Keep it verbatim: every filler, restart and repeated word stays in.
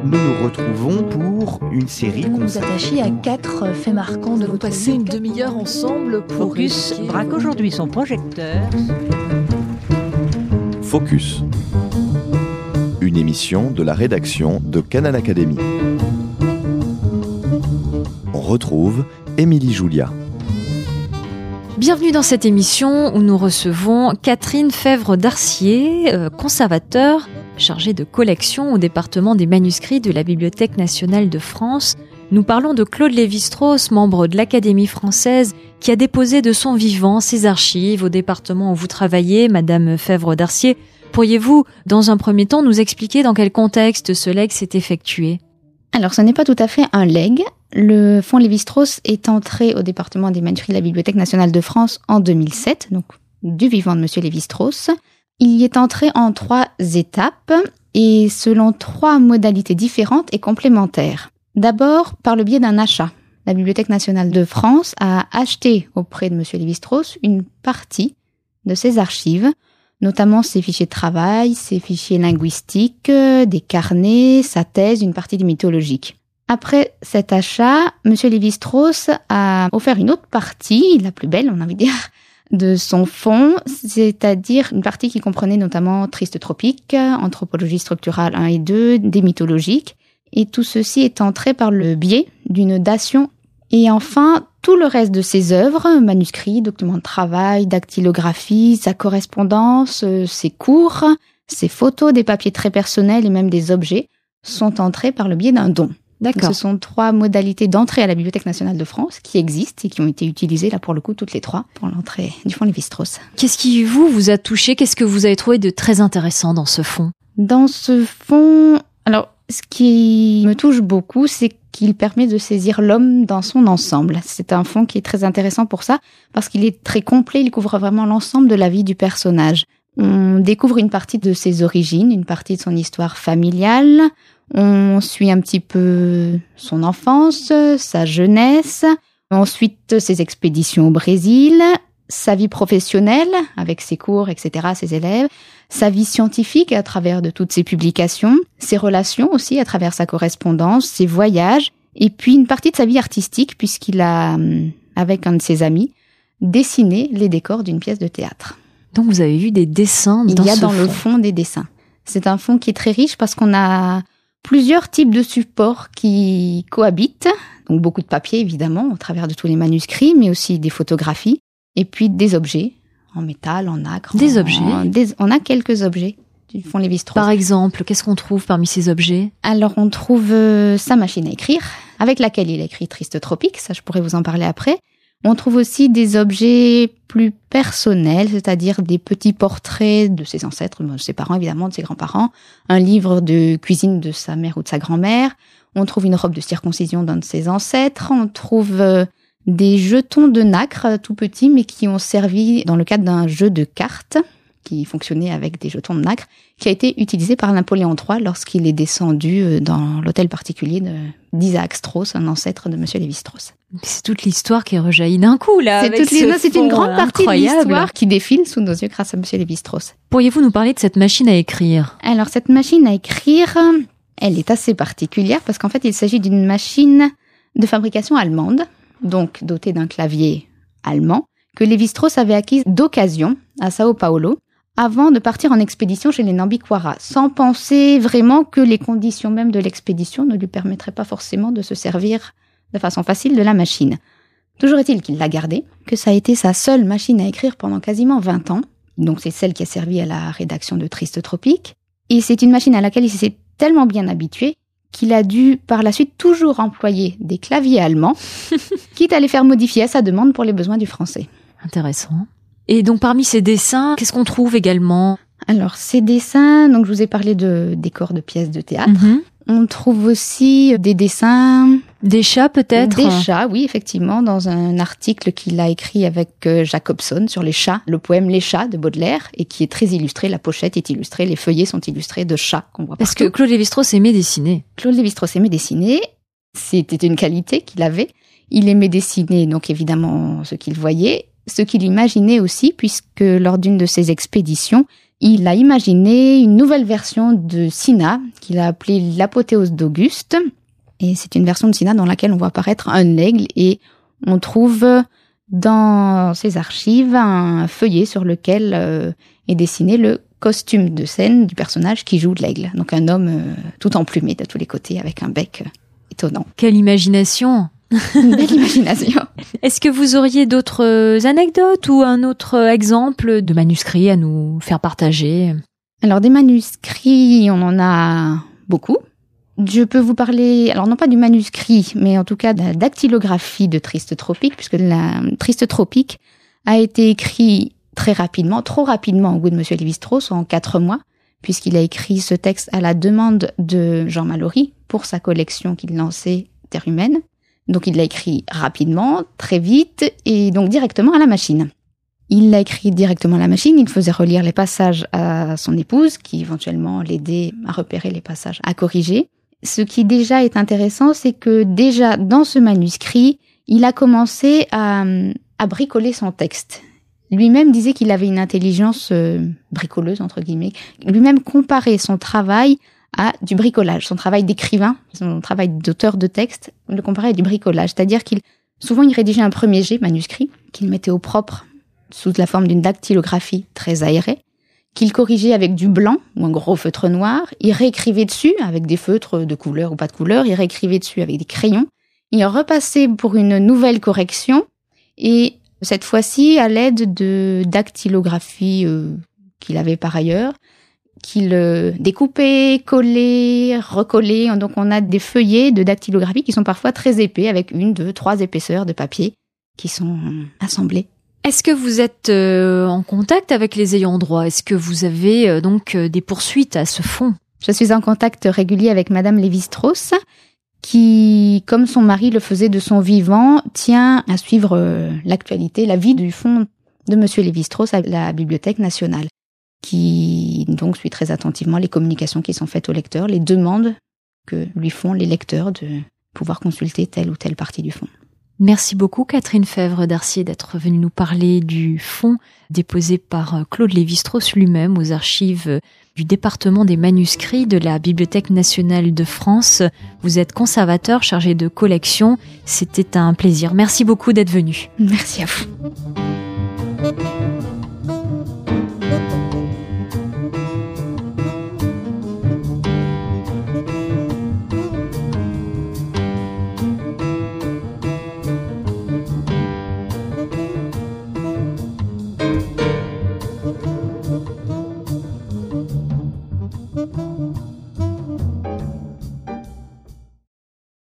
Nous nous retrouvons pour une série Vous nous consacrée... attachez à quatre faits marquants de Nous votre passer vie. une demi-heure ensemble pour Focus évoquer- braque aujourd'hui son projecteur. Focus. Une émission de la rédaction de Canal Académie. On retrouve Émilie Julia. Bienvenue dans cette émission où nous recevons Catherine Fèvre-Darcier, euh, conservateur chargée de collection au département des manuscrits de la Bibliothèque nationale de France. Nous parlons de Claude Lévi-Strauss, membre de l'Académie française, qui a déposé de son vivant ses archives au département où vous travaillez, Madame Fèvre-Darcier. Pourriez-vous, dans un premier temps, nous expliquer dans quel contexte ce legs s'est effectué ? Alors, ce n'est pas tout à fait un legs. Le fonds Lévi-Strauss est entré au département des manuscrits de la Bibliothèque nationale de France en deux mille sept, donc du vivant de Monsieur Lévi-Strauss. Il y est entré en trois étapes et selon trois modalités différentes et complémentaires. D'abord, par le biais d'un achat. La Bibliothèque nationale de France a acheté auprès de Monsieur Lévi-Strauss une partie de ses archives, notamment ses fichiers de travail, ses fichiers linguistiques, des carnets, sa thèse, une partie du mythologique. Après cet achat, Monsieur Lévi-Strauss a offert une autre partie, la plus belle, on a envie de dire, de son fonds, c'est-à-dire une partie qui comprenait notamment Triste Tropique, Anthropologie structurale un et deux, des mythologiques, et tout ceci est entré par le biais d'une dation. Et enfin, tout le reste de ses œuvres, manuscrits, documents de travail, dactylographie, sa correspondance, ses cours, ses photos, des papiers très personnels et même des objets, sont entrés par le biais d'un don. D'accord. Ce sont trois modalités d'entrée à la Bibliothèque nationale de France qui existent et qui ont été utilisées, là pour le coup, toutes les trois, pour l'entrée du fonds Lévi-Strauss. Qu'est-ce qui, vous, vous a touché ? Qu'est-ce que vous avez trouvé de très intéressant dans ce fonds ? Dans ce fonds, alors, ce qui me touche beaucoup, c'est qu'il permet de saisir l'homme dans son ensemble. C'est un fonds qui est très intéressant pour ça, parce qu'il est très complet, il couvre vraiment l'ensemble de la vie du personnage. On découvre une partie de ses origines, une partie de son histoire familiale. On suit un petit peu son enfance, sa jeunesse, ensuite ses expéditions au Brésil, sa vie professionnelle avec ses cours, et cetera, ses élèves, sa vie scientifique à travers de toutes ses publications, ses relations aussi à travers sa correspondance, ses voyages, et puis une partie de sa vie artistique puisqu'il a, avec un de ses amis, dessiné les décors d'une pièce de théâtre. Donc vous avez vu des dessins dans ce fonds. Il y a dans le fond des dessins. C'est un fonds qui est très riche parce qu'on a plusieurs types de supports qui cohabitent. Donc beaucoup de papier, évidemment, au travers de tous les manuscrits, mais aussi des photographies. Et puis des objets, en métal, en nacre. Des en, objets en, des, On a quelques objets du fonds Lévi-Strauss. Par exemple, qu'est-ce qu'on trouve parmi ces objets ? Alors, on trouve euh, sa machine à écrire, avec laquelle il a écrit Triste Tropique, ça je pourrais vous en parler après. On trouve aussi des objets plus personnels, c'est-à-dire des petits portraits de ses ancêtres, de ses parents évidemment, de ses grands-parents, un livre de cuisine de sa mère ou de sa grand-mère. On trouve une robe de circoncision d'un de ses ancêtres. On trouve euh, des jetons de nacre tout petits, mais qui ont servi dans le cadre d'un jeu de cartes qui fonctionnait avec des jetons de nacre, qui a été utilisé par Napoléon trois lorsqu'il est descendu dans l'hôtel particulier de, d'Isaac Strauss, un ancêtre de Monsieur Lévi-Strauss. C'est toute l'histoire qui rejaillit d'un coup, là. C'est, avec toute ce c'est une grande partie incroyable. de l'histoire qui défile sous nos yeux grâce à Monsieur Lévi-Strauss. Pourriez-vous nous parler de cette machine à écrire ? Alors, cette machine à écrire, elle est assez particulière parce qu'en fait, il s'agit d'une machine de fabrication allemande, donc dotée d'un clavier allemand, que Lévi-Strauss avait acquise d'occasion à Sao Paulo, avant de partir en expédition chez les Nambiquara, sans penser vraiment que les conditions même de l'expédition ne lui permettraient pas forcément de se servir de façon facile de la machine. Toujours est-il qu'il l'a gardée, que ça a été sa seule machine à écrire pendant quasiment vingt ans, donc c'est celle qui a servi à la rédaction de Triste Tropique, et c'est une machine à laquelle il s'est tellement bien habitué qu'il a dû par la suite toujours employer des claviers allemands, quitte à les faire modifier à sa demande pour les besoins du français. Intéressant. Et donc parmi ces dessins, qu'est-ce qu'on trouve également ? Alors ces dessins, donc je vous ai parlé de décors de pièces de théâtre. Mm-hmm. On trouve aussi des dessins... Des chats peut-être ? Des chats, oui, effectivement, dans un article qu'il a écrit avec Jacobson sur les chats, le poème Les chats de Baudelaire, et qui est très illustré, la pochette est illustrée, les feuillets sont illustrés de chats qu'on voit partout. Parce que Claude Lévi-Strauss aimait dessiner. Claude Lévi-Strauss aimait dessiner, c'était une qualité qu'il avait. Il aimait dessiner, donc évidemment, ce qu'il voyait, ce qu'il imaginait aussi, puisque lors d'une de ses expéditions, il a imaginé une nouvelle version de Cinna qu'il a appelée l'apothéose d'Auguste. Et c'est une version de Cinna dans laquelle on voit apparaître un aigle et on trouve dans ses archives un feuillet sur lequel euh, est dessiné le costume de scène du personnage qui joue de l'aigle. Donc un homme euh, tout emplumé de tous les côtés avec un bec euh, étonnant. Quelle imagination! Une belle imagination. Est-ce que vous auriez d'autres anecdotes ou un autre exemple de manuscrits à nous faire partager? Alors des manuscrits, on en a beaucoup. Je peux vous parler, alors non pas du manuscrit, mais en tout cas de la dactylographie de Triste Tropique, puisque la Triste Tropique a été écrit très rapidement, trop rapidement au goût de Monsieur Lévi-Strauss, en quatre mois, puisqu'il a écrit ce texte à la demande de Jean Mallory pour sa collection qu'il lançait Terre humaine. Donc il l'a écrit rapidement, très vite, et donc directement à la machine. Il l'a écrit directement à la machine, il faisait relire les passages à son épouse, qui éventuellement l'aidait à repérer les passages à corriger. Ce qui déjà est intéressant, c'est que déjà dans ce manuscrit, il a commencé à, à bricoler son texte. Lui-même disait qu'il avait une intelligence euh, bricoleuse, entre guillemets. Lui-même comparait son travail à du bricolage. Son travail d'écrivain, son travail d'auteur de texte, le comparait à du bricolage. C'est-à-dire qu'il, souvent, il rédigeait un premier jet manuscrit qu'il mettait au propre sous la forme d'une dactylographie très aérée, qu'il corrigeait avec du blanc ou un gros feutre noir. Il réécrivait dessus avec des feutres de couleur ou pas de couleur. Il réécrivait dessus avec des crayons. Il repassait pour une nouvelle correction et cette fois-ci à l'aide de dactylographie euh, qu'il avait par ailleurs, qu'il euh, découpait, collait, recollait. Donc on a des feuillets de dactylographie qui sont parfois très épais, avec une, deux, trois épaisseurs de papier qui sont assemblés. Est-ce que vous êtes euh, en contact avec les ayants droit? Est-ce que vous avez euh, donc euh, des poursuites à ce fond? Je suis en contact régulier avec Madame Lévi-Strauss, qui, comme son mari le faisait de son vivant, tient à suivre euh, l'actualité, la vie du fonds de Monsieur Lévi-Strauss à la Bibliothèque nationale, qui donc suit très attentivement les communications qui sont faites aux lecteurs, les demandes que lui font les lecteurs de pouvoir consulter telle ou telle partie du fonds. Merci beaucoup Catherine Fèvre d'Arcier d'être venue nous parler du fonds déposé par Claude Lévi-Strauss lui-même aux archives du département des manuscrits de la Bibliothèque nationale de France. Vous êtes conservateur chargé de collection. C'était un plaisir. Merci beaucoup d'être venu. Merci à vous.